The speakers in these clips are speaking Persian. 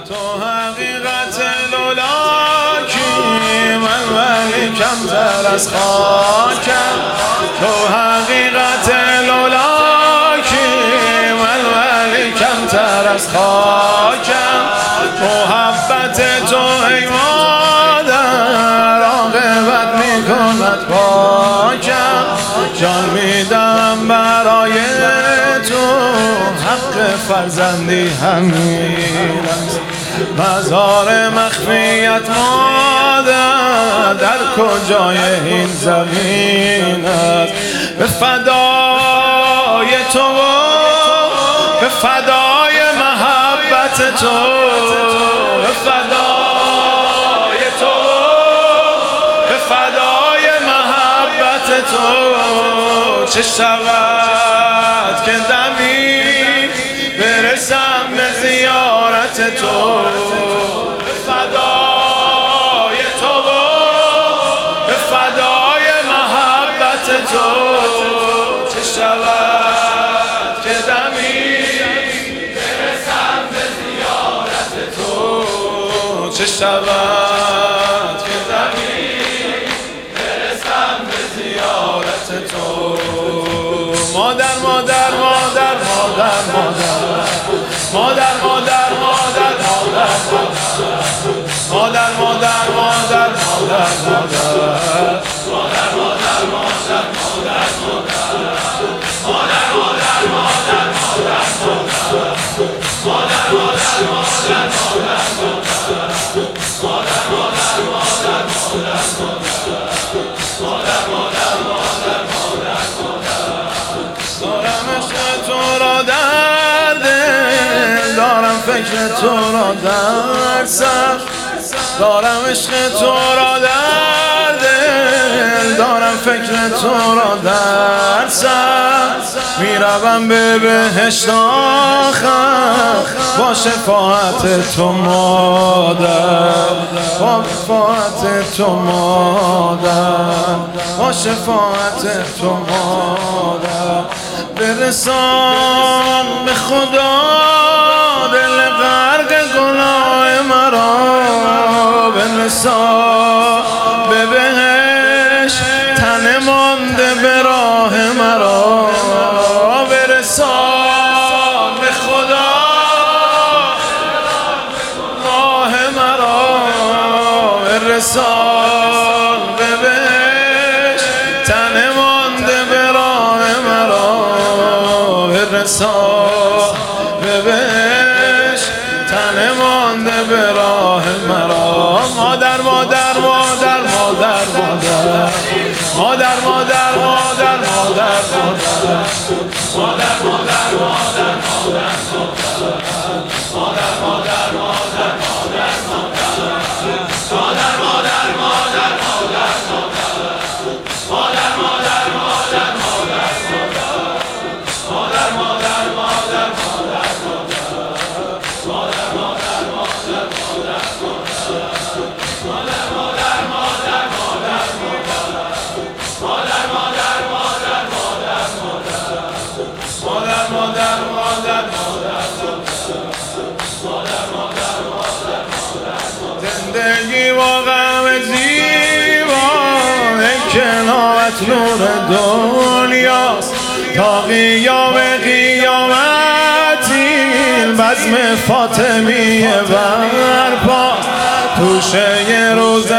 تو حقیقت لولاکی، من ولی کمتر از خاکم. تو حقیقت لولاکی، من ولی کمتر از خاکم. محبت تو ای مادر عاقبت میکند پاکم. جان میدم برای تو، حق فرزندی همین است. مزار مخفیت مادر در کجای این زمین است. به فدای تو، به فدای محبت تو، به فدای تو، به فدای محبت تو. چه شود که دمی برسم به زیارت تو. به فدای تو، به فدای محبت تو. چه شود که دمی برسم به زیارت تو. چه شود که دمی برسم به زیارت تو. مادر مادر مادر مادر مادر مادر مادر مادر مادر مادر مادر فکر تو را در سر دارم، عشق تو را در دل دارم، فکر تو را در سر. میروم به بهشت آخر با شفاعت تو مادر، با شفاعت تو مادر، با شفاعت تو مادر. برسان به خدا دل غرق گناه مرا، برسان به بهشت تن مانده به راه مرا. برسان به خدا راه مرا، برسان به بهشت تن مانده به راه مرا. برسان به بهشت تن مانده به راه مرا. مادر مادر مادر مادر مادر مادر مادر مادر مادر زندگی با غم زیبا ای کنارت نور دنیاست. تا قیام قیامتی بزم فاطمیه برپاست. توشه روز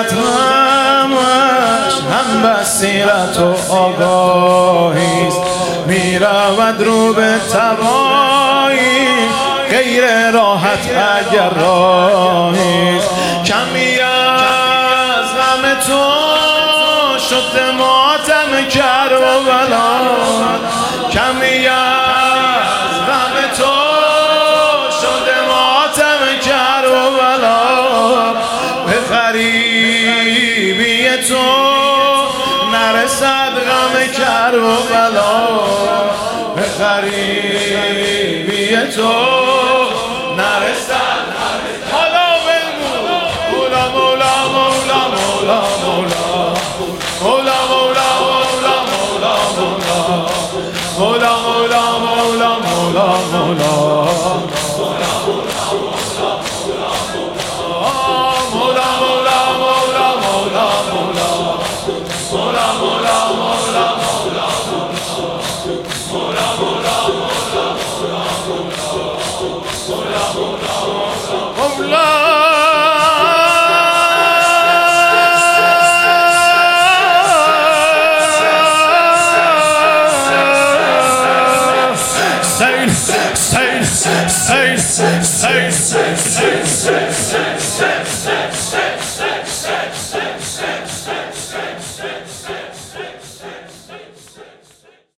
اتمامش هم بصیرت و آگاهیست. میرود رو به تبایی غیر راحت اگر راهیست. کمی از غم تو شد ماتم کربلا، کمی از غم تو شد ماتم کربلا. به غریبی تو نرسد غم کربلا، به غریبی تو نرسد. حالا بگو مولا مولا مولا مولا مولا مولا مولا مولا مولا مولا مولا مولا مولا مولا مولا say, say, say, say, say, say, say, say, say, say, say, say.